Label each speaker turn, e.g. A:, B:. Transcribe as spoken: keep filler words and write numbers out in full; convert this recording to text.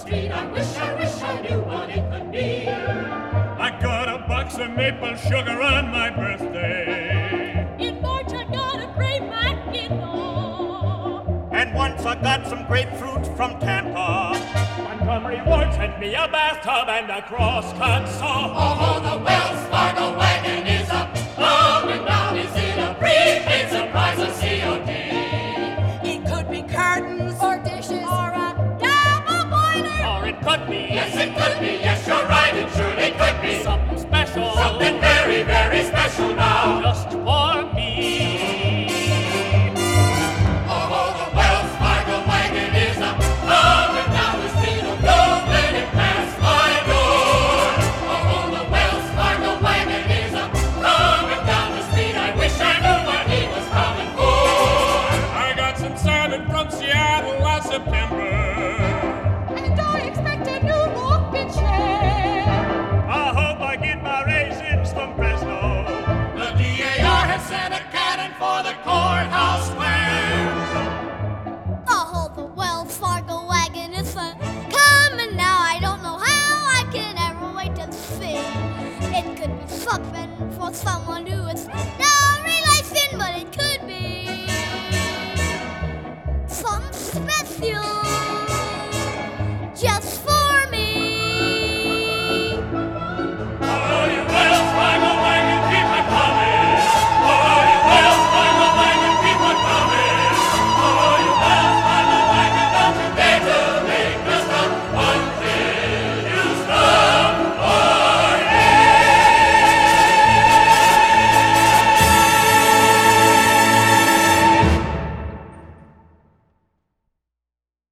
A: street. I wish, I wish I knew what it could be.
B: I got a box of maple sugar on my birthday.
C: In March I got a great Mackinac.
B: And once I got some grapefruit from Tampa. Montgomery Ward sent me a bathtub and a cross-cut saw.
A: Oh, the Wells Fargo wagon is up, coming down. Is it a prepaid surprise or C O D?
C: It could be curtains or dishes or a double boiler.
B: Or it could be.
A: Yes, it could be. Yes, you're right. It surely could be.
B: Something special.
A: Something very, very special now.
B: Just for me.
A: Oh, the Wells Fargo wagon is up, coming down the street. Oh, don't let it pass my door. Oh, the Wells Fargo wagon is up, coming down the street. I wish I knew what he was coming for.
B: I got some salmon from Seattle last September.
C: And I expect a new rocking chair.
B: I hope I get my raisins from Fresno.
A: The D A R has sent a cannon for the courthouse square.
D: Oh, the Wells Fargo wagon is a coming now. I don't know how I can ever wait to see. It could be something for someone who is no relation, but it could be something special just